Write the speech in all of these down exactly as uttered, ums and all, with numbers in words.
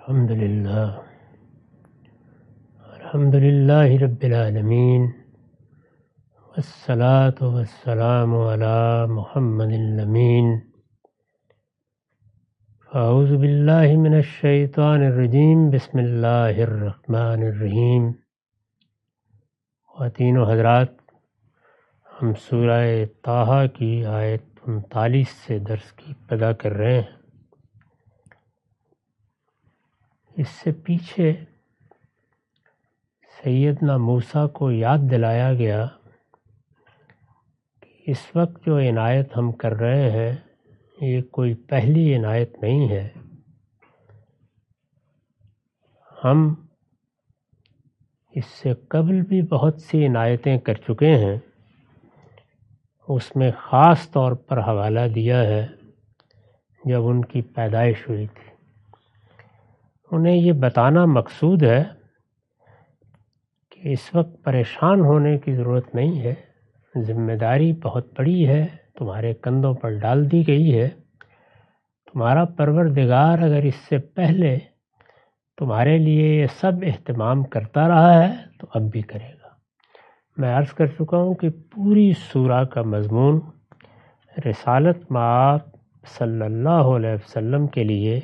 الحمد للہ الحمد للہ رب العالمین والصلاة والسلام علی محمد الامین اعوذ باللہ من الشیطان الرجیم بسم اللہ الرحمن الرحیم۔ خواتین و حضرات، ہم سورہ طٰہٰ کی آیت انتالیس سے درس کی ابتدا کر رہے ہیں۔ اس سے پیچھے سیدنا موسیٰ کو یاد دلایا گیا کہ اس وقت جو عنایت ہم کر رہے ہیں یہ کوئی پہلی عنایت نہیں ہے۔ ہم اس سے قبل بھی بہت سی عنایتیں کر چکے ہیں، اس میں خاص طور پر حوالہ دیا ہے جب ان کی پیدائش ہوئی تھی۔ انہیں یہ بتانا مقصود ہے کہ اس وقت پریشان ہونے کی ضرورت نہیں ہے، ذمہ داری بہت بڑی ہے، تمہارے کندھوں پر ڈال دی گئی ہے۔ تمہارا پروردگار اگر اس سے پہلے تمہارے لیے یہ سب اہتمام کرتا رہا ہے تو اب بھی کرے گا۔ میں عرض کر چکا ہوں کہ پوری سورہ کا مضمون رسالت مآب صلی اللہ علیہ وسلم کے لیے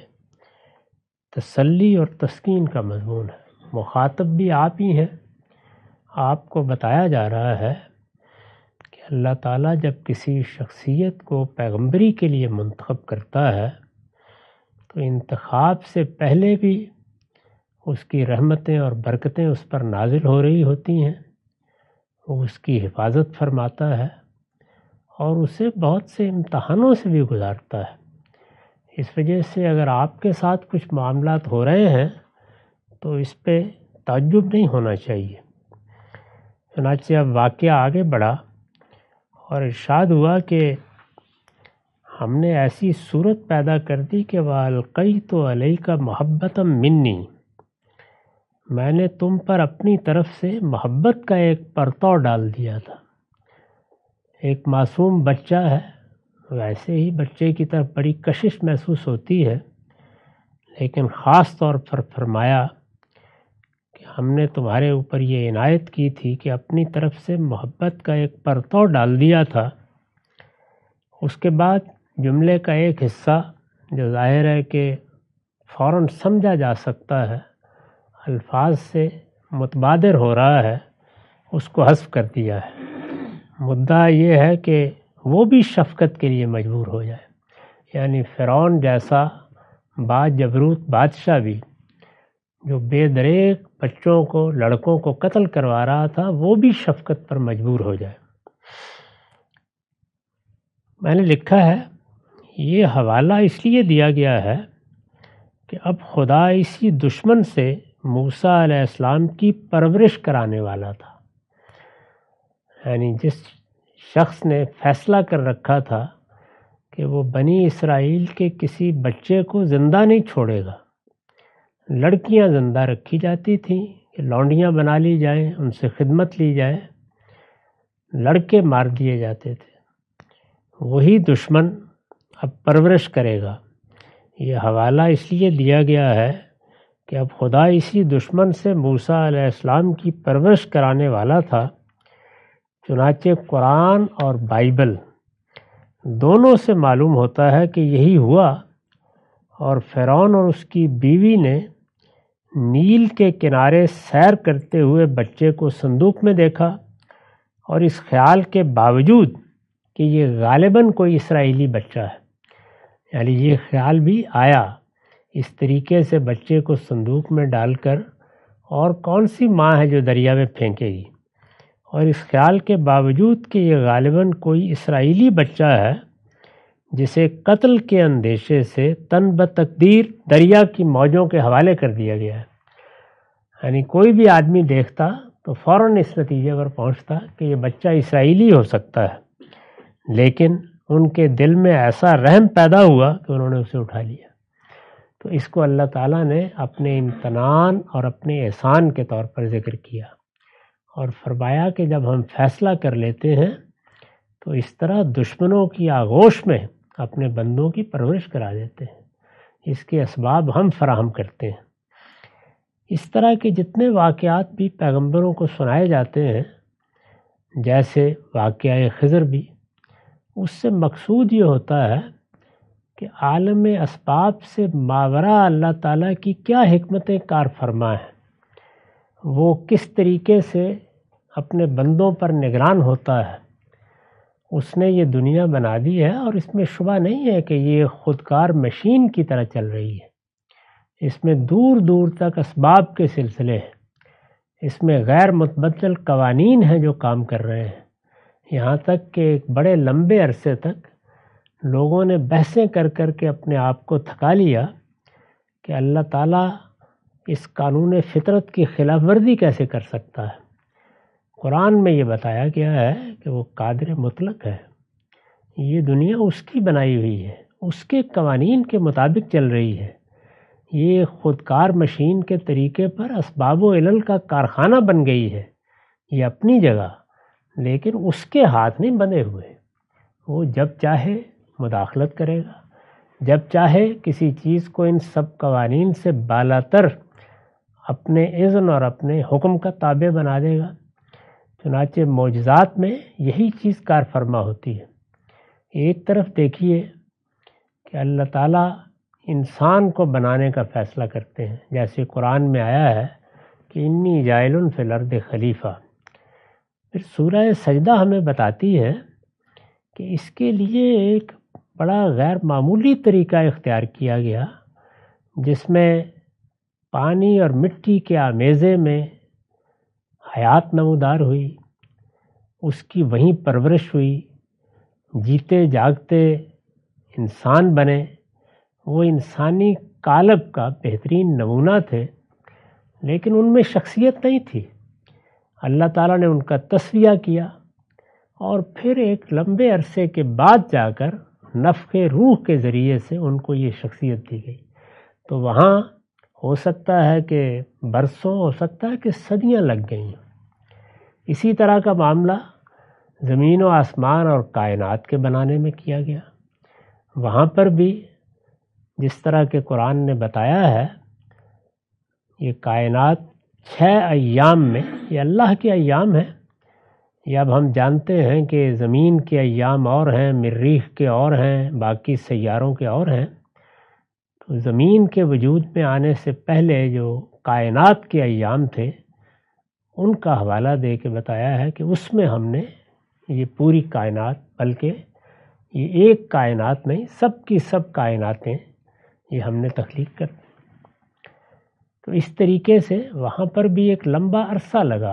تسلی اور تسکین کا مضمون ہے۔ مخاطب بھی آپ ہی ہیں۔ آپ کو بتایا جا رہا ہے کہ اللہ تعالیٰ جب کسی شخصیت کو پیغمبری کے لیے منتخب کرتا ہے تو انتخاب سے پہلے بھی اس کی رحمتیں اور برکتیں اس پر نازل ہو رہی ہوتی ہیں، وہ اس کی حفاظت فرماتا ہے اور اسے بہت سے امتحانوں سے بھی گزارتا ہے۔ اس وجہ سے اگر آپ کے ساتھ کچھ معاملات ہو رہے ہیں تو اس پہ تعجب نہیں ہونا چاہیے۔ چنانچہ اب واقعہ آگے بڑھا اور ارشاد ہوا کہ ہم نے ایسی صورت پیدا کر دی کہ وَأَلْقَيْتُ عَلَيْكَ مَحَبَّةً مِّنِّي، میں نے تم پر اپنی طرف سے محبت کا ایک پرتو ڈال دیا تھا۔ ایک معصوم بچہ ہے، ویسے ہی بچے کی طرف بڑی کشش محسوس ہوتی ہے، لیکن خاص طور پر فرمایا کہ ہم نے تمہارے اوپر یہ عنایت کی تھی کہ اپنی طرف سے محبت کا ایک پرتو ڈال دیا تھا۔ اس کے بعد جملے کا ایک حصہ جو ظاہر ہے کہ فوراً سمجھا جا سکتا ہے، الفاظ سے متبادر ہو رہا ہے، اس کو حذف کر دیا ہے۔ مدعا یہ ہے کہ وہ بھی شفقت کے لیے مجبور ہو جائے، یعنی فرعون جیسا با جبروت بادشاہ بھی جو بے دریغ بچوں کو، لڑکوں کو قتل کروا رہا تھا، وہ بھی شفقت پر مجبور ہو جائے۔ میں نے لکھا ہے یہ حوالہ اس لیے دیا گیا ہے کہ اب خدا اسی دشمن سے موسیٰ علیہ السلام کی پرورش کرانے والا تھا، یعنی جس شخص نے فیصلہ کر رکھا تھا کہ وہ بنی اسرائیل کے کسی بچے کو زندہ نہیں چھوڑے گا۔ لڑکیاں زندہ رکھی جاتی تھیں کہ لونڈیاں بنا لی جائیں، ان سے خدمت لی جائے، لڑکے مار دیے جاتے تھے۔ وہی دشمن اب پرورش کرے گا۔ یہ حوالہ اس لیے دیا گیا ہے کہ اب خدا اسی دشمن سے موسیٰ علیہ السلام کی پرورش کرانے والا تھا۔ چنانچہ قرآن اور بائبل دونوں سے معلوم ہوتا ہے کہ یہی ہوا، اور فرعون اور اس کی بیوی نے نیل کے کنارے سیر کرتے ہوئے بچے کو صندوق میں دیکھا، اور اس خیال کے باوجود کہ یہ غالباً کوئی اسرائیلی بچہ ہے، یعنی یہ خیال بھی آیا اس طریقے سے بچے کو صندوق میں ڈال کر، اور کون سی ماں ہے جو دریا میں پھینکے گی، اور اس خیال کے باوجود کہ یہ غالباً کوئی اسرائیلی بچہ ہے جسے قتل کے اندیشے سے تن بتقدیر دریا کی موجوں کے حوالے کر دیا گیا ہے۔ یعنی کوئی بھی آدمی دیکھتا تو فوراً اس نتیجے پر پہنچتا کہ یہ بچہ اسرائیلی ہو سکتا ہے، لیکن ان کے دل میں ایسا رحم پیدا ہوا کہ انہوں نے اسے اٹھا لیا۔ تو اس کو اللہ تعالیٰ نے اپنے امتنان اور اپنے احسان کے طور پر ذکر کیا، اور فرمایا کہ جب ہم فیصلہ کر لیتے ہیں تو اس طرح دشمنوں کی آغوش میں اپنے بندوں کی پرورش کرا دیتے ہیں، اس کے اسباب ہم فراہم کرتے ہیں۔ اس طرح کے جتنے واقعات بھی پیغمبروں کو سنائے جاتے ہیں، جیسے واقعہ خضر بھی، اس سے مقصود یہ ہوتا ہے کہ عالم اسباب سے ماوراء اللہ تعالیٰ کی کیا حکمتیں کار فرما ہیں، وہ کس طریقے سے اپنے بندوں پر نگران ہوتا ہے۔ اس نے یہ دنیا بنا دی ہے اور اس میں شبہ نہیں ہے کہ یہ خودکار مشین کی طرح چل رہی ہے۔ اس میں دور دور تک اسباب کے سلسلے ہیں، اس میں غیر متبدل قوانین ہیں جو کام کر رہے ہیں، یہاں تک کہ ایک بڑے لمبے عرصے تک لوگوں نے بحثیں کر کر کے اپنے آپ کو تھکا لیا کہ اللہ تعالیٰ اس قانون فطرت کی خلاف ورزی کیسے کر سکتا ہے۔ قرآن میں یہ بتایا گیا ہے کہ وہ قادر مطلق ہے، یہ دنیا اس کی بنائی ہوئی ہے، اس کے قوانین کے مطابق چل رہی ہے، یہ خودکار مشین کے طریقے پر اسباب و علل کا کارخانہ بن گئی ہے، یہ اپنی جگہ، لیکن اس کے ہاتھ نہیں بندھے ہوئے، وہ جب چاہے مداخلت کرے گا، جب چاہے کسی چیز کو ان سب قوانین سے بالاتر اپنے اذن اور اپنے حکم کا تابع بنا دے گا۔ چنانچہ معجزات میں یہی چیز کار فرما ہوتی ہے۔ ایک طرف دیکھیے کہ اللہ تعالیٰ انسان کو بنانے کا فیصلہ کرتے ہیں، جیسے قرآن میں آیا ہے کہ انی جاعل فی الارض خلیفہ۔ پھر سورہ سجدہ ہمیں بتاتی ہے کہ اس کے لیے ایک بڑا غیر معمولی طریقہ اختیار کیا گیا، جس میں پانی اور مٹی کے آمیزے میں حیات نمودار ہوئی، اس کی وہیں پرورش ہوئی، جیتے جاگتے انسان بنے، وہ انسانی قالب کا بہترین نمونہ تھے، لیکن ان میں شخصیت نہیں تھی۔ اللہ تعالیٰ نے ان کا تصفیہ کیا اور پھر ایک لمبے عرصے کے بعد جا کر نفخ روح کے ذریعے سے ان کو یہ شخصیت دی گئی۔ تو وہاں ہو سکتا ہے کہ برسوں، ہو سکتا ہے کہ صدیاں لگ گئیں۔ اسی طرح کا معاملہ زمین و آسمان اور کائنات کے بنانے میں کیا گیا۔ وہاں پر بھی جس طرح کے قرآن نے بتایا ہے، یہ کائنات چھ ایام میں، یہ اللہ کے ایام ہیں۔ یہ اب ہم جانتے ہیں کہ زمین کے ایام اور ہیں، مریخ کے اور ہیں، باقی سیاروں کے اور ہیں۔ تو زمین کے وجود میں آنے سے پہلے جو کائنات کے ایام تھے، ان کا حوالہ دے کے بتایا ہے کہ اس میں ہم نے یہ پوری کائنات، بلکہ یہ ایک کائنات نہیں، سب کی سب کائناتیں یہ ہم نے تخلیق کر دی۔ تو اس طریقے سے وہاں پر بھی ایک لمبا عرصہ لگا،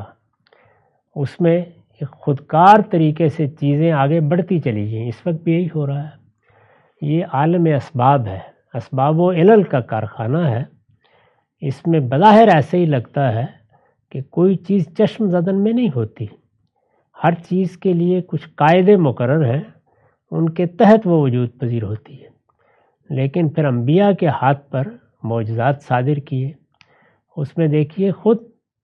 اس میں ایک خودکار طریقے سے چیزیں آگے بڑھتی چلی گئیں۔ اس وقت بھی یہی ہو رہا ہے، یہ عالم اسباب ہے، اسباب و علل کا کارخانہ ہے۔ اس میں بظاہر ایسے ہی لگتا ہے کہ کوئی چیز چشم زدن میں نہیں ہوتی، ہر چیز کے لیے کچھ قاعدے مقرر ہیں، ان کے تحت وہ وجود پذیر ہوتی ہے۔ لیکن پھر انبیاء کے ہاتھ پر معجزات صادر کیے، اس میں دیکھیے خود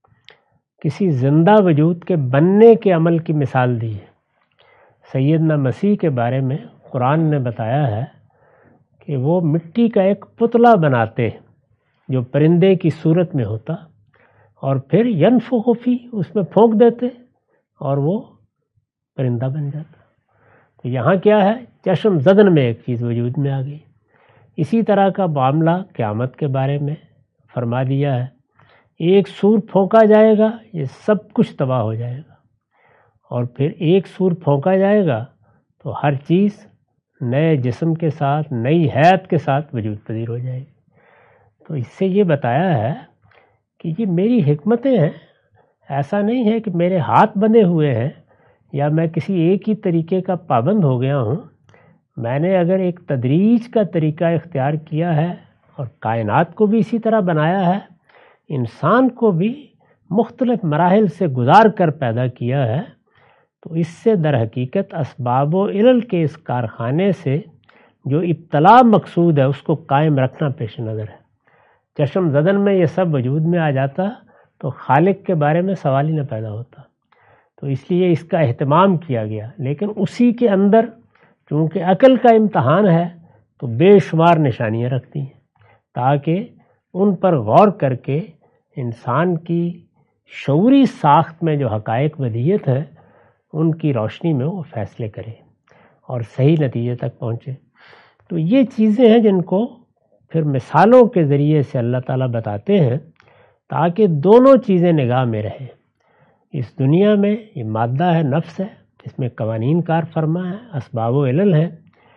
کسی زندہ وجود کے بننے کے عمل کی مثال دی ہے۔ سیدنا مسیح کے بارے میں قرآن نے بتایا ہے کہ وہ مٹی کا ایک پتلا بناتے جو پرندے کی صورت میں ہوتا، اور پھر ینفخ فی، اس میں پھونک دیتے اور وہ پرندہ بن جاتا۔ تو یہاں کیا ہے، چشم زدن میں ایک چیز وجود میں آ گئی۔ اسی طرح کا معاملہ قیامت کے بارے میں فرما دیا ہے، ایک سور پھونکا جائے گا، یہ سب کچھ تباہ ہو جائے گا، اور پھر ایک سور پھونکا جائے گا تو ہر چیز نئے جسم کے ساتھ، نئی حیات کے ساتھ وجود پذیر ہو جائے گی۔ تو اس سے یہ بتایا ہے کہ یہ میری حکمتیں ہیں، ایسا نہیں ہے کہ میرے ہاتھ بندھے ہوئے ہیں یا میں کسی ایک ہی طریقے کا پابند ہو گیا ہوں۔ میں نے اگر ایک تدریج کا طریقہ اختیار کیا ہے اور کائنات کو بھی اسی طرح بنایا ہے، انسان کو بھی مختلف مراحل سے گزار کر پیدا کیا ہے، تو اس سے در حقیقت اسباب و علل کے اس کارخانے سے جو ابتلا مقصود ہے اس کو قائم رکھنا پیش نظر ہے۔ چشم زدن میں یہ سب وجود میں آ جاتا تو خالق کے بارے میں سوال ہی نہ پیدا ہوتا۔ تو اس لیے اس کا اہتمام کیا گیا، لیکن اسی کے اندر چونکہ عقل کا امتحان ہے تو بے شمار نشانیاں رکھتی ہیں، تاکہ ان پر غور کر کے انسان کی شعوری ساخت میں جو حقائق ودیت ہے ان کی روشنی میں وہ فیصلے کرے اور صحیح نتیجے تک پہنچے۔ تو یہ چیزیں ہیں جن کو پھر مثالوں کے ذریعے سے اللہ تعالیٰ بتاتے ہیں تاکہ دونوں چیزیں نگاہ میں رہیں۔ اس دنیا میں یہ مادہ ہے، نفس ہے، اس میں قوانین کار فرما ہے، اسباب و علل ہے۔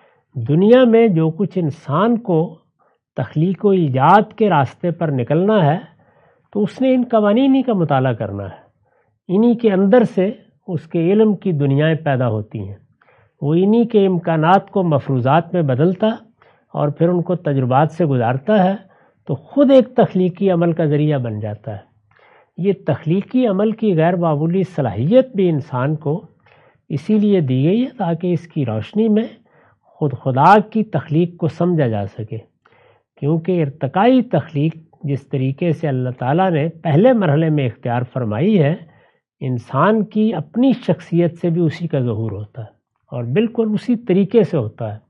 دنیا میں جو کچھ انسان کو تخلیق و ایجاد کے راستے پر نکلنا ہے تو اس نے ان قوانینی کا مطالعہ کرنا ہے۔ انہی کے اندر سے اس کے علم کی دنیایں پیدا ہوتی ہیں، وہ انہی کے امکانات کو مفروضات میں بدلتا اور پھر ان کو تجربات سے گزارتا ہے تو خود ایک تخلیقی عمل کا ذریعہ بن جاتا ہے۔ یہ تخلیقی عمل کی غیر معمولی صلاحیت بھی انسان کو اسی لیے دی گئی ہے تاکہ اس کی روشنی میں خود خدا کی تخلیق کو سمجھا جا سکے، کیونکہ ارتقائی تخلیق جس طریقے سے اللہ تعالیٰ نے پہلے مرحلے میں اختیار فرمائی ہے، انسان کی اپنی شخصیت سے بھی اسی کا ظہور ہوتا ہے اور بالکل اسی طریقے سے ہوتا ہے۔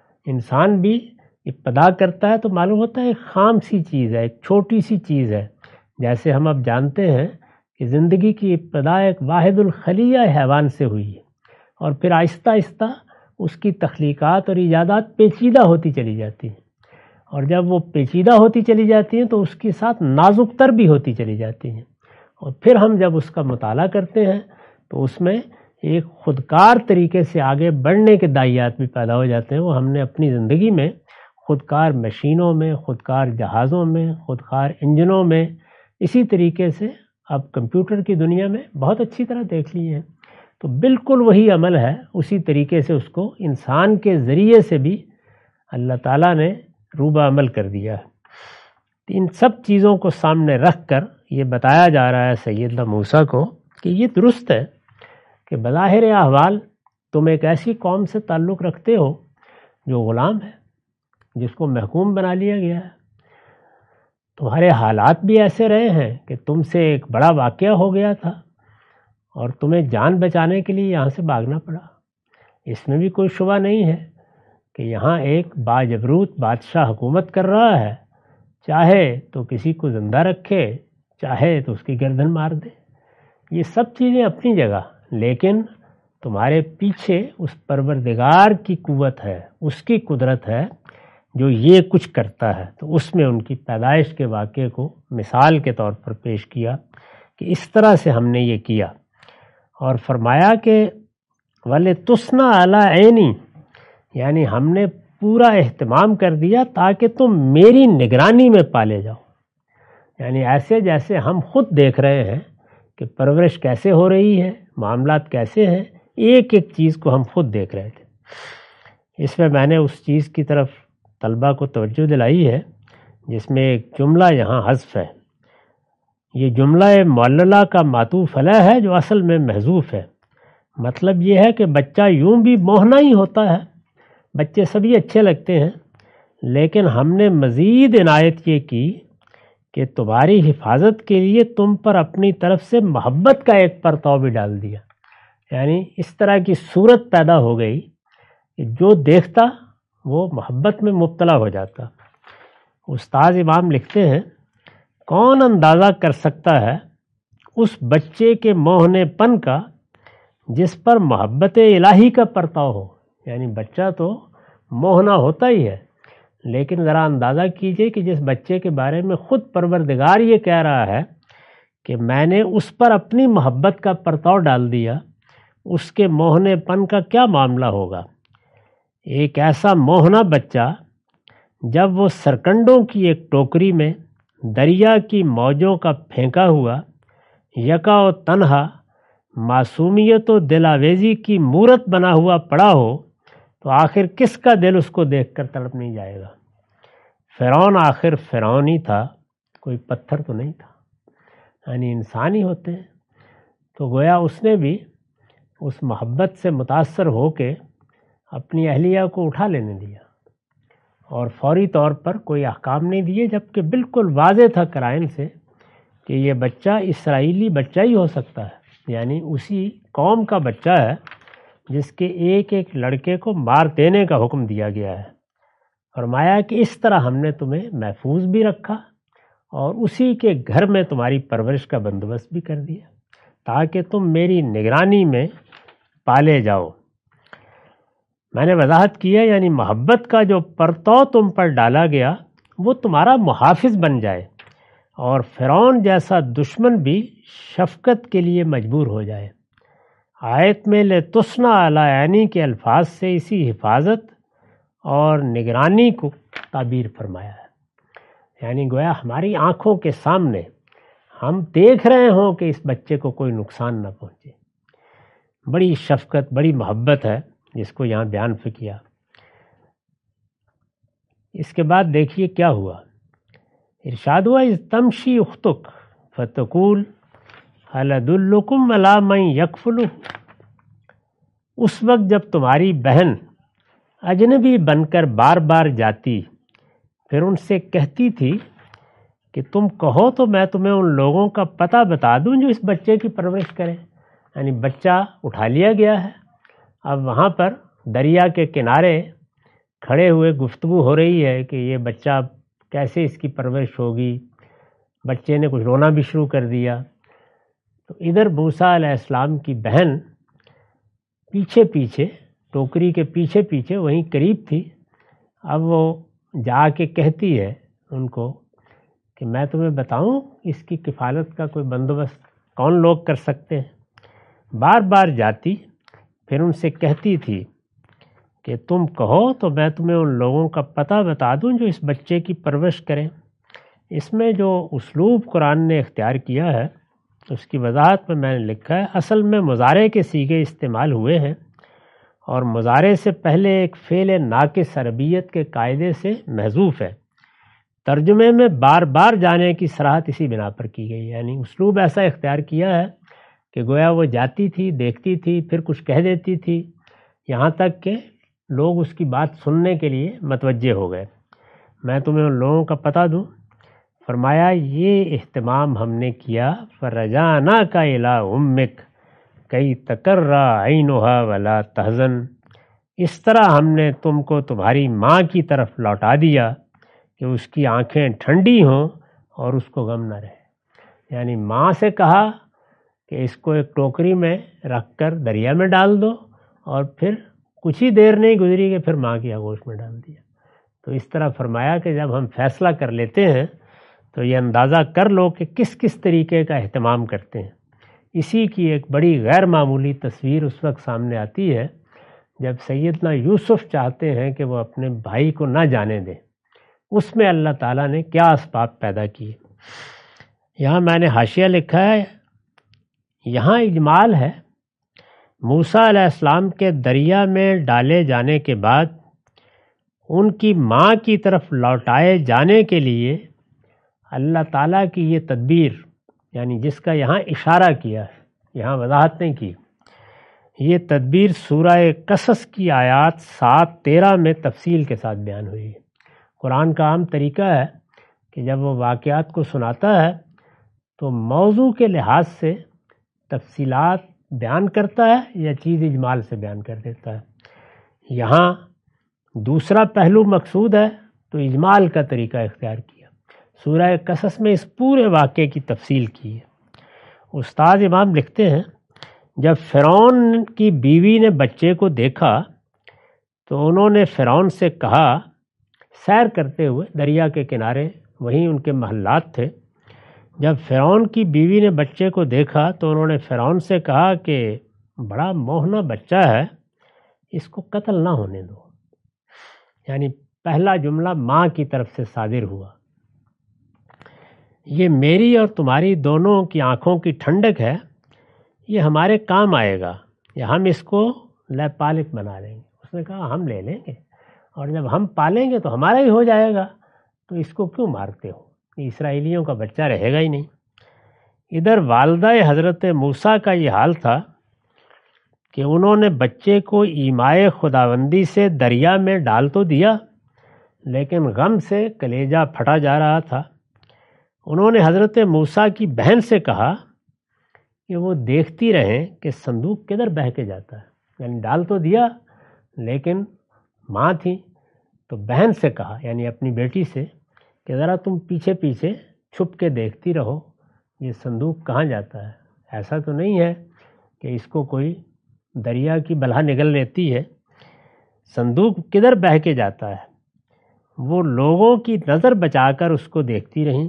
انسان بھی ابتدا کرتا ہے تو معلوم ہوتا ہے ایک خام سی چیز ہے، ایک چھوٹی سی چیز ہے، جیسے ہم اب جانتے ہیں کہ زندگی کی ابتدا ایک واحد الخلیہ حیوان سے ہوئی ہے اور پھر آہستہ آہستہ اس کی تخلیقات اور ایجادات پیچیدہ ہوتی چلی جاتی ہیں، اور جب وہ پیچیدہ ہوتی چلی جاتی ہیں تو اس کے ساتھ نازک تر بھی ہوتی چلی جاتی ہیں، اور پھر ہم جب اس کا مطالعہ کرتے ہیں تو اس میں ایک خودکار طریقے سے آگے بڑھنے کے دائیات بھی پیدا ہو جاتے ہیں۔ وہ ہم نے اپنی زندگی میں خودکار مشینوں میں، خودکار جہازوں میں، خودکار انجنوں میں، اسی طریقے سے اب کمپیوٹر کی دنیا میں بہت اچھی طرح دیکھ لیے ہیں۔ تو بالکل وہی عمل ہے، اسی طریقے سے اس کو انسان کے ذریعے سے بھی اللہ تعالیٰ نے روبہ عمل کر دیا ہے۔ ان سب چیزوں کو سامنے رکھ کر یہ بتایا جا رہا ہے سیدنا موسیٰ کو کہ یہ درست ہے کہ بظاہر احوال تم ایک ایسی قوم سے تعلق رکھتے ہو جو غلام ہے، جس کو محکوم بنا لیا گیا ہے۔ تمہارے حالات بھی ایسے رہے ہیں کہ تم سے ایک بڑا واقعہ ہو گیا تھا اور تمہیں جان بچانے کے لیے یہاں سے بھاگنا پڑا۔ اس میں بھی کوئی شبہ نہیں ہے کہ یہاں ایک باجبروت بادشاہ حکومت کر رہا ہے، چاہے تو کسی کو زندہ رکھے، چاہے تو اس کی گردن مار دے۔ یہ سب چیزیں اپنی جگہ، لیکن تمہارے پیچھے اس پروردگار کی قوت ہے، اس کی قدرت ہے جو یہ کچھ کرتا ہے۔ تو اس میں ان کی پیدائش کے واقعے کو مثال کے طور پر پیش کیا کہ اس طرح سے ہم نے یہ کیا، اور فرمایا کہ وَلِتُصْنَعَ عَلَىٰ عَيْنِي، یعنی ہم نے پورا اہتمام کر دیا تاکہ تم میری نگرانی میں پالے جاؤ، یعنی ایسے جیسے ہم خود دیکھ رہے ہیں کہ پرورش کیسے ہو رہی ہے، معاملات کیسے ہیں، ایک ایک چیز کو ہم خود دیکھ رہے تھے۔ اس میں میں نے اس چیز کی طرف طلبہ کو توجہ دلائی ہے جس میں ایک جملہ یہاں حذف ہے۔ یہ جملہ معللہ کا معطوف علیہ ہے جو اصل میں محذوف ہے۔ مطلب یہ ہے کہ بچہ یوں بھی موہنا ہی ہوتا ہے، بچے سبھی اچھے لگتے ہیں، لیکن ہم نے مزید عنایت یہ کی کہ تمہاری حفاظت کے لیے تم پر اپنی طرف سے محبت کا ایک پرتو بھی ڈال دیا، یعنی اس طرح کی صورت پیدا ہو گئی کہ جو دیکھتا وہ محبت میں مبتلا ہو جاتا۔ استاذ امام لکھتے ہیں، کون اندازہ کر سکتا ہے اس بچے کے موہنے پن کا جس پر محبت الہی کا پرتو ہو، یعنی بچہ تو موہنا ہوتا ہی ہے، لیکن ذرا اندازہ کیجئے کہ جس بچے کے بارے میں خود پروردگار یہ کہہ رہا ہے کہ میں نے اس پر اپنی محبت کا پرتو ڈال دیا، اس کے موہنے پن کا کیا معاملہ ہوگا۔ ایک ایسا موہنا بچہ جب وہ سرکنڈوں کی ایک ٹوکری میں دریا کی موجوں کا پھینکا ہوا یکا و تنہا معصومیت و دلاویزی کی مورت بنا ہوا پڑا ہو تو آخر کس کا دل اس کو دیکھ کر تڑپ نہیں جائے گا۔ فرعون آخر فرعون ہی تھا، کوئی پتھر تو نہیں تھا، یعنی انسان ہی ہوتے ہیں۔ تو گویا اس نے بھی اس محبت سے متاثر ہو کے اپنی اہلیہ کو اٹھا لینے دیا اور فوری طور پر کوئی احکام نہیں دیے، جبکہ بالکل واضح تھا قرائن سے کہ یہ بچہ اسرائیلی بچہ ہی ہو سکتا ہے، یعنی اسی قوم کا بچہ ہے جس کے ایک ایک لڑکے کو مار دینے کا حکم دیا گیا ہے۔ فرمایا کہ اس طرح ہم نے تمہیں محفوظ بھی رکھا اور اسی کے گھر میں تمہاری پرورش کا بندوبست بھی کر دیا تاکہ تم میری نگرانی میں پالے جاؤ۔ میں نے وضاحت کیا یعنی محبت کا جو پرتو تم پر ڈالا گیا وہ تمہارا محافظ بن جائے اور فرعون جیسا دشمن بھی شفقت کے لیے مجبور ہو جائے۔ آیت میں لتسنا علی عینی کے الفاظ سے اسی حفاظت اور نگرانی کو تعبیر فرمایا ہے، یعنی گویا ہماری آنکھوں کے سامنے ہم دیکھ رہے ہوں کہ اس بچے کو کوئی نقصان نہ پہنچے۔ بڑی شفقت، بڑی محبت ہے جس کو یہاں بیان کیا۔ اس کے بعد دیکھیے کیا ہوا، ارشاد ہوا اذ تمشی اختک فتقول هل ادلکم علی من یکفلہ، اس وقت جب تمہاری بہن اجنبی بن کر بار بار جاتی پھر ان سے کہتی تھی کہ تم کہو تو میں تمہیں ان لوگوں کا پتہ بتا دوں جو اس بچے کی پرورش کریں، یعنی بچہ اٹھا لیا گیا ہے، اب وہاں پر دریا کے کنارے کھڑے ہوئے گفتگو ہو رہی ہے کہ یہ بچہ کیسے اس کی پرورش ہوگی۔ بچے نے کچھ رونا بھی شروع کر دیا، تو ادھر موسیٰ علیہ السلام کی بہن پیچھے پیچھے ٹوکری کے پیچھے پیچھے وہیں قریب تھی، اب وہ جا کے کہتی ہے ان کو کہ میں تمہیں بتاؤں اس کی کفالت کا کوئی بندوبست کون لوگ کر سکتے ہیں۔ بار بار جاتی پھر ان سے کہتی تھی کہ تم کہو تو میں تمہیں ان لوگوں کا پتہ بتا دوں جو اس بچے کی پرورش کریں۔ اس میں جو اسلوب قرآن نے اختیار کیا ہے اس کی وضاحت میں میں نے لکھا ہے، اصل میں مضارع کے صیغے استعمال ہوئے ہیں اور مضارع سے پہلے ایک فعل ناقص عربیت کے قاعدے سے محذوف ہے۔ ترجمے میں بار بار جانے کی صراحت اسی بنا پر کی گئی، یعنی اسلوب ایسا اختیار کیا ہے کہ گویا وہ جاتی تھی، دیکھتی تھی، پھر کچھ کہہ دیتی تھی، یہاں تک کہ لوگ اس کی بات سننے کے لیے متوجہ ہو گئے۔ میں تمہیں ان لوگوں کا پتہ دوں، فرمایا یہ اہتمام ہم نے کیا فرجعناک الی امک کی تقر عینھا ولا تحزن، اس طرح ہم نے تم کو تمہاری ماں کی طرف لوٹا دیا کہ اس کی آنکھیں ٹھنڈی ہوں اور اس کو غم نہ رہے، یعنی ماں سے کہا کہ اس کو ایک ٹوکری میں رکھ کر دریا میں ڈال دو، اور پھر کچھ ہی دیر نہیں گزری کہ پھر ماں کی آغوش میں ڈال دیا۔ تو اس طرح فرمایا کہ جب ہم فیصلہ کر لیتے ہیں تو یہ اندازہ کر لو کہ کس کس طریقے کا اہتمام کرتے ہیں۔ اسی کی ایک بڑی غیر معمولی تصویر اس وقت سامنے آتی ہے جب سیدنا یوسف چاہتے ہیں کہ وہ اپنے بھائی کو نہ جانے دیں، اس میں اللہ تعالیٰ نے کیا اسباب پیدا کیے۔ یہاں میں نے حاشیہ لکھا ہے، یہاں اجمال ہے، موسیٰ علیہ السلام کے دریا میں ڈالے جانے کے بعد ان کی ماں کی طرف لوٹائے جانے کے لیے اللہ تعالیٰ کی یہ تدبیر، یعنی جس کا یہاں اشارہ کیا ہے، یہاں وضاحت نہیں کی، یہ تدبیر سورہ قصص کی آیات سات تیرہ میں تفصیل کے ساتھ بیان ہوئی ہے۔ قرآن کا عام طریقہ ہے کہ جب وہ واقعات کو سناتا ہے تو موضوع کے لحاظ سے تفصیلات بیان کرتا ہے یا چیز اجمال سے بیان کر دیتا ہے۔ یہاں دوسرا پہلو مقصود ہے تو اجمال کا طریقہ اختیار کیا، سورہ قصص میں اس پورے واقعے کی تفصیل کی ہے۔ استاد امام لکھتے ہیں جب فرعون کی بیوی نے بچے کو دیکھا تو انہوں نے فرعون سے کہا، سیر کرتے ہوئے دریا کے کنارے وہیں ان کے محلات تھے، جب فرعون کی بیوی نے بچے کو دیکھا تو انہوں نے فرعون سے کہا کہ بڑا موہنا بچہ ہے، اس کو قتل نہ ہونے دو، یعنی پہلا جملہ ماں کی طرف سے صادر ہوا، یہ میری اور تمہاری دونوں کی آنکھوں کی ٹھنڈک ہے، یہ ہمارے کام آئے گا، یا ہم اس کو لے پالک بنا لیں گے۔ اس نے کہا ہم لے لیں گے، اور جب ہم پالیں گے تو ہمارا ہی ہو جائے گا، تو اس کو کیوں مارتے ہو، اسرائیلیوں کا بچہ رہے گا ہی نہیں۔ ادھر والدہ حضرت موسیٰ کا یہ حال تھا کہ انہوں نے بچے کو ایمائے خداوندی سے دریا میں ڈال تو دیا، لیکن غم سے کلیجہ پھٹا جا رہا تھا۔ انہوں نے حضرت موسیٰ کی بہن سے کہا کہ وہ دیکھتی رہیں کہ صندوق کدھر بہہ کے جاتا ہے، یعنی ڈال تو دیا لیکن ماں تھی، تو بہن سے کہا یعنی اپنی بیٹی سے کہ ذرا تم پیچھے پیچھے چھپ کے دیکھتی رہو یہ صندوق کہاں جاتا ہے. ایسا تو نہیں ہے کہ اس کو کوئی دریا کی بلہا نگل لیتی ہے. صندوق کدھر بہہ کے جاتا ہے. وہ لوگوں کی نظر بچا کر اس کو دیکھتی رہیں.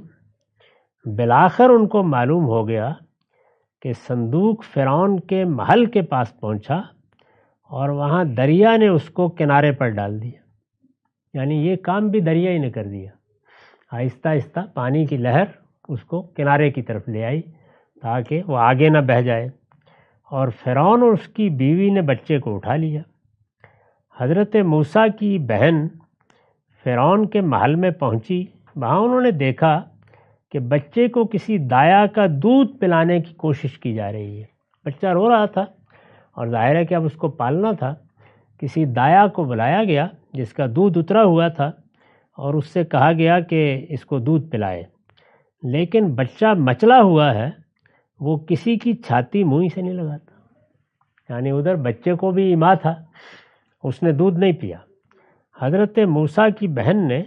بالآخر ان کو معلوم ہو گیا کہ صندوق فرعون کے محل کے پاس پہنچا اور وہاں دریا نے اس کو کنارے پر ڈال دیا. یعنی یہ کام بھی دریا ہی نے کر دیا. آہستہ آہستہ پانی کی لہر اس کو کنارے کی طرف لے آئی تاکہ وہ آگے نہ بہہ جائے، اور فرعون اور اس کی بیوی نے بچے کو اٹھا لیا. حضرت موسیٰ کی بہن فرعون کے محل میں پہنچی. وہاں انہوں نے دیکھا کہ بچے کو کسی دایا کا دودھ پلانے کی کوشش کی جا رہی ہے. بچہ رو رہا تھا اور ظاہر ہے کہ اب اس کو پالنا تھا. کسی دایا کو بلایا گیا جس کا دودھ اترا ہوا تھا اور اس سے کہا گیا کہ اس کو دودھ پلائے، لیکن بچہ مچلا ہوا ہے، وہ کسی کی چھاتی منہ سے نہیں لگاتا. یعنی ادھر بچے کو بھی ایما تھا، اس نے دودھ نہیں پیا. حضرت موسیٰ کی بہن نے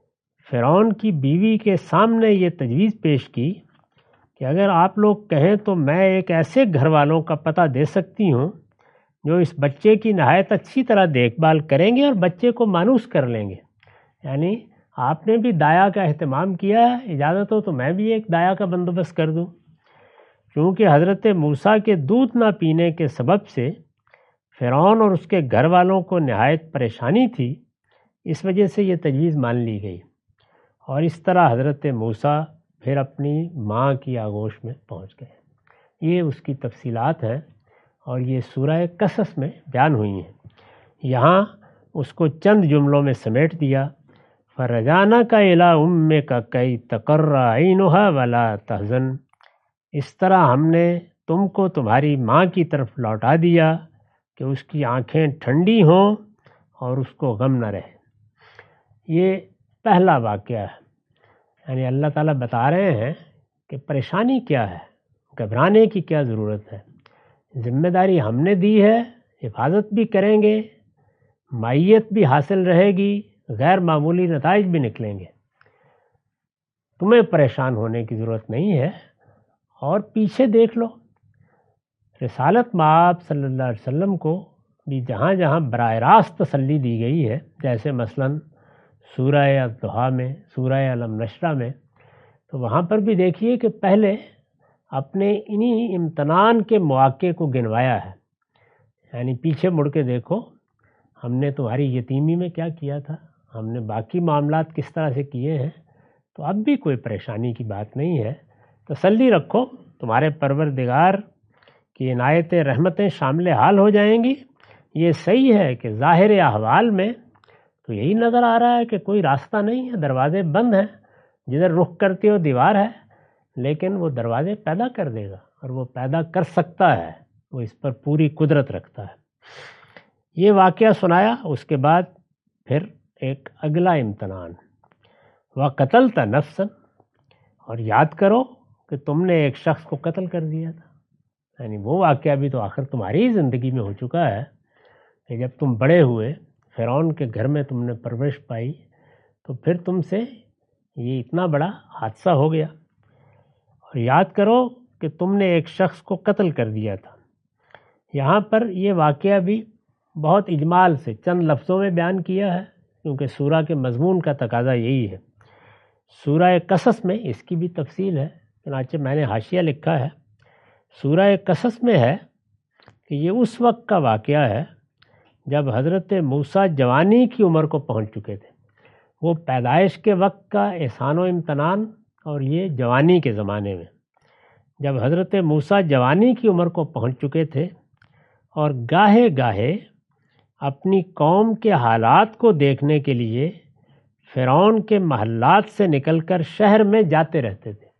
فرعون کی بیوی کے سامنے یہ تجویز پیش کی کہ اگر آپ لوگ کہیں تو میں ایک ایسے گھر والوں کا پتہ دے سکتی ہوں جو اس بچے کی نہایت اچھی طرح دیکھ بھال کریں گے اور بچے کو مانوس کر لیں گے. یعنی آپ نے بھی دایا کا اہتمام کیا ہے، اجازت ہو تو میں بھی ایک دایا کا بندوبست کر دوں. چونکہ حضرت موسیٰ کے دودھ نہ پینے کے سبب سے فرعون اور اس کے گھر والوں کو نہایت پریشانی تھی، اس وجہ سے یہ تجویز مان لی گئی. اور اس طرح حضرت موسیٰ پھر اپنی ماں کی آغوش میں پہنچ گئے. یہ اس کی تفصیلات ہیں اور یہ سورہ قصص میں بیان ہوئی ہیں. یہاں اس کو چند جملوں میں سمیٹ دیا. فَرَجَعْنَاكَ إِلَىٰ أُمِّكَ كَيْ تَقَرَّ عَيْنُهَا وَلَا تَحْزَنْ. اس طرح ہم نے تم کو تمہاری ماں کی طرف لوٹا دیا کہ اس کی آنکھیں ٹھنڈی ہوں اور اس کو غم نہ رہے. یہ پہلا واقعہ ہے. یعنی اللہ تعالیٰ بتا رہے ہیں کہ پریشانی کیا ہے، گھبرانے کی کیا ضرورت ہے. ذمہ داری ہم نے دی ہے، حفاظت بھی کریں گے، مائیت بھی حاصل رہے گی، غیر معمولی نتائج بھی نکلیں گے. تمہیں پریشان ہونے کی ضرورت نہیں ہے. اور پیچھے دیکھ لو، رسالت مآب صلی اللہ علیہ وسلم کو بھی جہاں جہاں براہ راست تسلی دی گئی ہے، جیسے مثلاً سورہ الضحیٰ میں، سورہ علم نشرہ میں، تو وہاں پر بھی دیکھیے کہ پہلے اپنے انہی امتنان کے مواقع کو گنوایا ہے. یعنی پیچھے مڑ کے دیکھو، ہم نے تمہاری یتیمی میں کیا کیا تھا، ہم نے باقی معاملات کس طرح سے کیے ہیں. تو اب بھی کوئی پریشانی کی بات نہیں ہے. تسلی رکھو، تمہارے پروردگار کی عنایت رحمتیں شامل حال ہو جائیں گی. یہ صحیح ہے کہ ظاہر احوال میں تو یہی نظر آ رہا ہے کہ کوئی راستہ نہیں ہے، دروازے بند ہیں، جدھر رخ کرتے ہو دیوار ہے، لیکن وہ دروازے پیدا کر دے گا اور وہ پیدا کر سکتا ہے، وہ اس پر پوری قدرت رکھتا ہے. یہ واقعہ سنایا. اس کے بعد پھر ایک اگلا امتحان، وَقَتَلْتَ نَفْسًا، اور یاد کرو کہ تم نے ایک شخص کو قتل کر دیا تھا. یعنی وہ واقعہ بھی تو آخر تمہاری زندگی میں ہو چکا ہے کہ جب تم بڑے ہوئے، فرعون کے گھر میں تم نے پرورش پائی، تو پھر تم سے یہ اتنا بڑا حادثہ ہو گیا. اور یاد کرو کہ تم نے ایک شخص کو قتل کر دیا تھا. یہاں پر یہ واقعہ بھی بہت اجمال سے چند لفظوں میں بیان کیا ہے، کیونکہ سورہ کے مضمون کا تقاضا یہی ہے. سورہ قصص میں اس کی بھی تفصیل ہے، چنانچہ میں نے حاشیہ لکھا ہے. سورہ قصص میں ہے کہ یہ اس وقت کا واقعہ ہے جب حضرت موسیٰ جوانی کی عمر کو پہنچ چکے تھے. وہ پیدائش کے وقت کا احسان و امتنان، اور یہ جوانی کے زمانے میں جب حضرت موسیٰ جوانی کی عمر کو پہنچ چکے تھے اور گاہے گاہے اپنی قوم کے حالات کو دیکھنے کے لیے فرعون کے محلات سے نکل کر شہر میں جاتے رہتے تھے.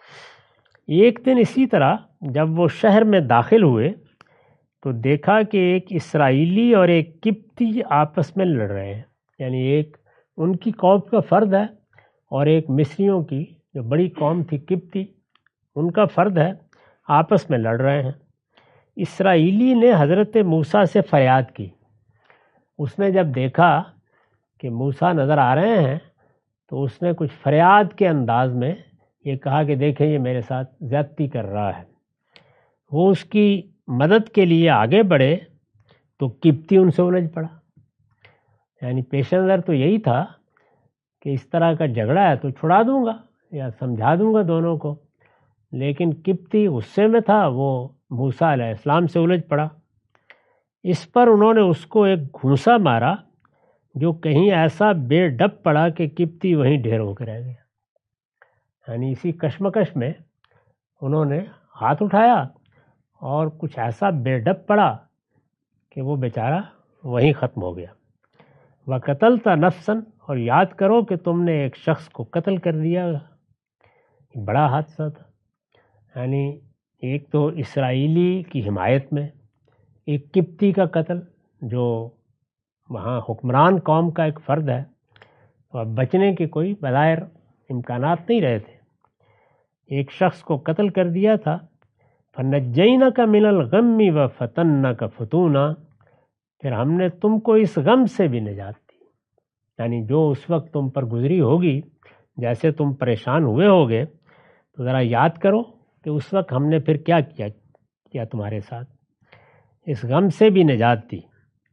ایک دن اسی طرح جب وہ شہر میں داخل ہوئے تو دیکھا کہ ایک اسرائیلی اور ایک قبطی آپس میں لڑ رہے ہیں. یعنی ایک ان کی قوم کا فرد ہے اور ایک مصریوں کی جو بڑی قوم تھی قبطی، ان کا فرد ہے، آپس میں لڑ رہے ہیں. اسرائیلی نے حضرت موسیٰ سے فریاد کی. اس نے جب دیکھا کہ موسیٰ نظر آ رہے ہیں تو اس نے کچھ فریاد کے انداز میں یہ کہا کہ دیکھیں یہ میرے ساتھ زیادتی کر رہا ہے۔ وہ اس کی مدد کے لیے آگے بڑھے تو قبطی ان سے الجھ پڑا۔ یعنی پیش نظر تو یہی تھا کہ اس طرح کا جھگڑا ہے تو چھڑا دوں گا یا سمجھا دوں گا دونوں کو، لیکن قبطی غصے میں تھا، وہ موسیٰ علیہ السلام سے الجھ پڑا۔ اس پر انہوں نے اس کو ایک گھونسا مارا جو کہیں ایسا بے ڈب پڑا کہ قبطی وہیں ڈھیر ہو کے رہ گیا۔ یعنی اسی کشمکش میں انہوں نے ہاتھ اٹھایا اور کچھ ایسا بے ڈب پڑا کہ وہ بیچارہ وہیں ختم ہو گیا۔ وَقَتَلْتَ نَفْسًا، اور یاد کرو کہ تم نے ایک شخص کو قتل کر دیا۔ بڑا حادثہ تھا، یعنی ایک تو اسرائیلی کی حمایت میں ایک قبطی کا قتل جو وہاں حکمران قوم کا ایک فرد ہے، تو اب بچنے کے کوئی بظاہر امکانات نہیں رہے تھے۔ ایک شخص کو قتل کر دیا تھا۔ فَنَجَّيْنَكَ مِنَ الْغَمِّ وَفَتَنَّكَ فُتُونًا، پھر ہم نے تم کو اس غم سے بھی نجات دی، یعنی جو اس وقت تم پر گزری ہوگی، جیسے تم پریشان ہوئے ہوگے، تو ذرا یاد کرو کہ اس وقت ہم نے پھر کیا کیا کیا تمہارے ساتھ، اس غم سے بھی نجات دی۔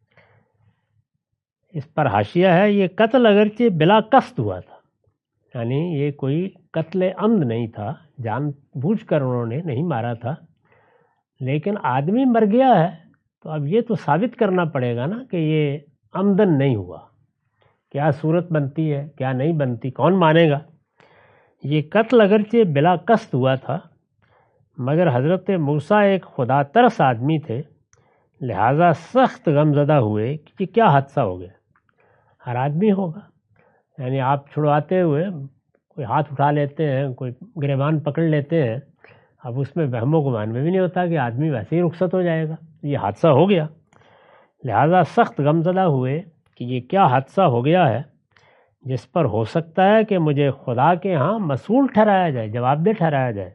اس پر حاشیہ ہے، یہ قتل اگرچہ بلا قصد ہوا تھا، یعنی یہ کوئی قتل عمد نہیں تھا، جان بوجھ کر انہوں نے نہیں مارا تھا، لیکن آدمی مر گیا ہے تو اب یہ تو ثابت کرنا پڑے گا نا کہ یہ عمدن نہیں ہوا۔ کیا صورت بنتی ہے، کیا نہیں بنتی، کون مانے گا؟ یہ قتل اگرچہ بلا قصد ہوا تھا، مگر حضرت موسیٰ ایک خدا ترس آدمی تھے، لہٰذا سخت غم زدہ ہوئے کہ کیا حادثہ ہو گیا۔ ہر آدمی ہوگا، یعنی آپ چھڑواتے ہوئے کوئی ہاتھ اٹھا لیتے ہیں، کوئی گریبان پکڑ لیتے ہیں، اب اس میں وہم و گمان میں بھی نہیں ہوتا کہ آدمی ویسے ہی رخصت ہو جائے گا، یہ حادثہ ہو گیا۔ لہٰذا سخت غم زدہ ہوئے کہ یہ کیا حادثہ ہو گیا ہے جس پر ہو سکتا ہے کہ مجھے خدا کے ہاں مسئول ٹھہرایا جائے، جواب دہ ٹھہرایا جائے۔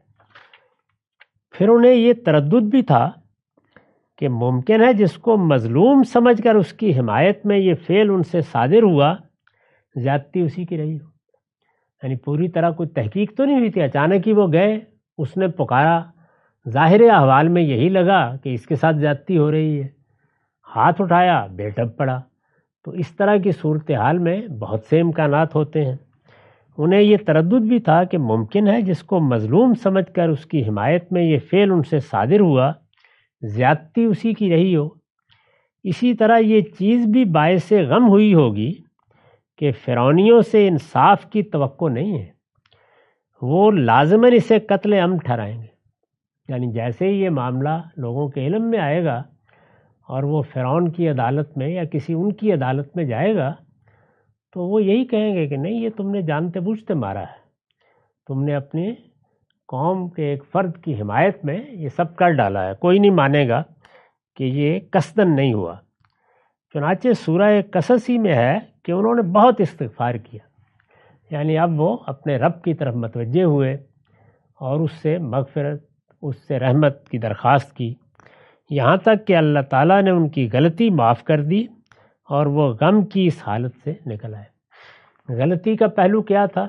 پھر انہیں یہ تردد بھی تھا کہ ممکن ہے جس کو مظلوم سمجھ کر اس کی حمایت میں یہ فعل ان سے صادر ہوا، زیادتی اسی کی رہی ہو۔ یعنی پوری طرح کوئی تحقیق تو نہیں ہوئی تھی، اچانک ہی وہ گئے، اس نے پکارا، ظاہر احوال میں یہی لگا کہ اس کے ساتھ زیادتی ہو رہی ہے، ہاتھ اٹھایا، بے ڈب پڑا۔ تو اس طرح کی صورتحال میں بہت سے امکانات ہوتے ہیں۔ انہیں یہ تردد بھی تھا کہ ممکن ہے جس کو مظلوم سمجھ کر اس کی حمایت میں یہ فعل ان سے صادر ہوا، زیادتی اسی کی رہی ہو۔ اسی طرح یہ چیز بھی باعث غم ہوئی ہوگی کہ فرعونیوں سے انصاف کی توقع نہیں ہے، وہ لازماً اسے قتل عمد ٹھہرائیں گے۔ یعنی جیسے ہی یہ معاملہ لوگوں کے علم میں آئے گا اور وہ فرعون کی عدالت میں یا کسی ان کی عدالت میں جائے گا، تو وہ یہی کہیں گے کہ نہیں، یہ تم نے جانتے بوجھتے مارا ہے، تم نے اپنی قوم کے ایک فرد کی حمایت میں یہ سب کر ڈالا ہے، کوئی نہیں مانے گا کہ یہ قصدن نہیں ہوا۔ چنانچہ سورہ قصص ہی میں ہے کہ انہوں نے بہت استغفار کیا، یعنی اب وہ اپنے رب کی طرف متوجہ ہوئے اور اس سے مغفرت، اس سے رحمت کی درخواست کی، یہاں تک کہ اللہ تعالیٰ نے ان کی غلطی معاف کر دی اور وہ غم کی اس حالت سے نکل آئے۔ غلطی کا پہلو کیا تھا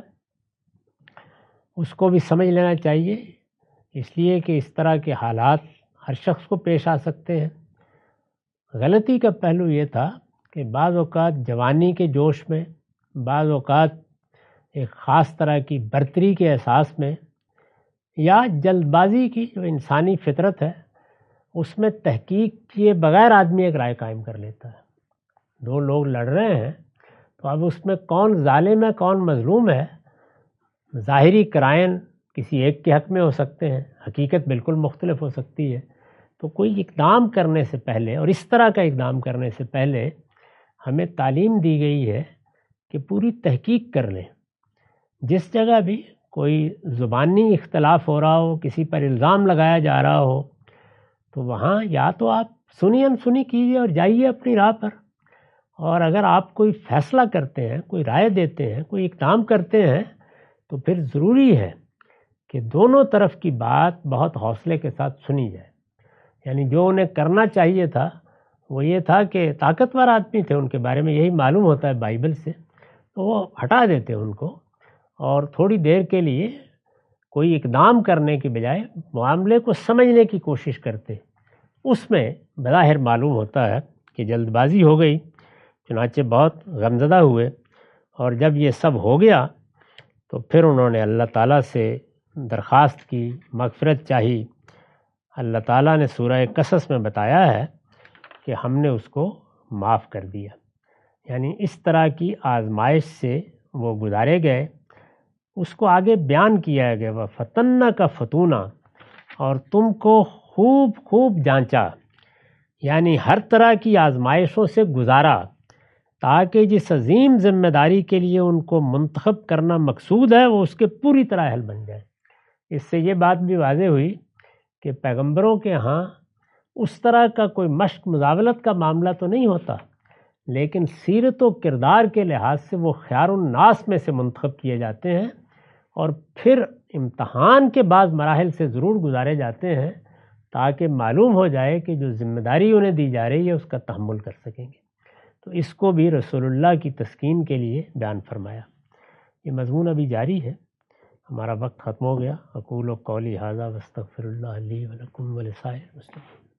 اس کو بھی سمجھ لینا چاہیے، اس لیے کہ اس طرح کے حالات ہر شخص کو پیش آ سکتے ہیں۔ غلطی کا پہلو یہ تھا کہ بعض اوقات جوانی کے جوش میں، بعض اوقات ایک خاص طرح کی برتری کے احساس میں، یا جلد بازی کی جو انسانی فطرت ہے، اس میں تحقیق کیے بغیر آدمی ایک رائے قائم کر لیتا ہے۔ دو لوگ لڑ رہے ہیں تو اب اس میں کون ظالم ہے کون مظلوم ہے، ظاہری قرائن کسی ایک کے حق میں ہو سکتے ہیں، حقیقت بالکل مختلف ہو سکتی ہے۔ تو کوئی اقدام کرنے سے پہلے اور اس طرح کا اقدام کرنے سے پہلے ہمیں تعلیم دی گئی ہے کہ پوری تحقیق کر لیں۔ جس جگہ بھی کوئی زبانی اختلاف ہو رہا ہو، کسی پر الزام لگایا جا رہا ہو، تو وہاں یا تو آپ سنی انسنی کیجیے اور جائیے اپنی راہ پر، اور اگر آپ کوئی فیصلہ کرتے ہیں، کوئی رائے دیتے ہیں، کوئی اقدام کرتے ہیں، تو پھر ضروری ہے کہ دونوں طرف کی بات بہت حوصلے کے ساتھ سنی جائے۔ یعنی جو انہیں کرنا چاہیے تھا وہ یہ تھا کہ طاقتور آدمی تھے، ان کے بارے میں یہی معلوم ہوتا ہے بائبل سے، تو وہ ہٹا دیتے ان کو اور تھوڑی دیر کے لیے کوئی اقدام کرنے کے بجائے معاملے کو سمجھنے کی کوشش کرتے، اس میں بظاہر معلوم ہوتا ہے کہ جلد بازی ہو گئی، چنانچہ بہت غمزدہ ہوئے، اور جب یہ سب ہو گیا تو پھر انہوں نے اللہ تعالیٰ سے درخواست کی، مغفرت چاہی۔ اللہ تعالیٰ نے سورہ قصص میں بتایا ہے کہ ہم نے اس کو معاف کر دیا، یعنی اس طرح کی آزمائش سے وہ گزارے گئے۔ اس کو آگے بیان کیا گیا، وَفَتَنَّا کا فتونہ، اور تم کو خوب خوب جانچا، یعنی ہر طرح کی آزمائشوں سے گزارا، تاکہ جس عظیم ذمہ داری کے لیے ان کو منتخب کرنا مقصود ہے وہ اس کے پوری طرح اہل بن جائے۔ اس سے یہ بات بھی واضح ہوئی کہ پیغمبروں کے ہاں اس طرح کا کوئی مشق مزاولت کا معاملہ تو نہیں ہوتا، لیکن سیرت و کردار کے لحاظ سے وہ خیار الناس میں سے منتخب کیے جاتے ہیں، اور پھر امتحان کے بعض مراحل سے ضرور گزارے جاتے ہیں تاکہ معلوم ہو جائے کہ جو ذمہ داری انہیں دی جا رہی ہے اس کا تحمل کر سکیں گے۔ تو اس کو بھی رسول اللہ کی تسکین کے لیے بیان فرمایا۔ یہ مضمون ابھی جاری ہے، ہمارا وقت ختم ہو گیا۔ اقول قولی ھذا واستغفر اللہ لی ولکم ولسائر المسلمین۔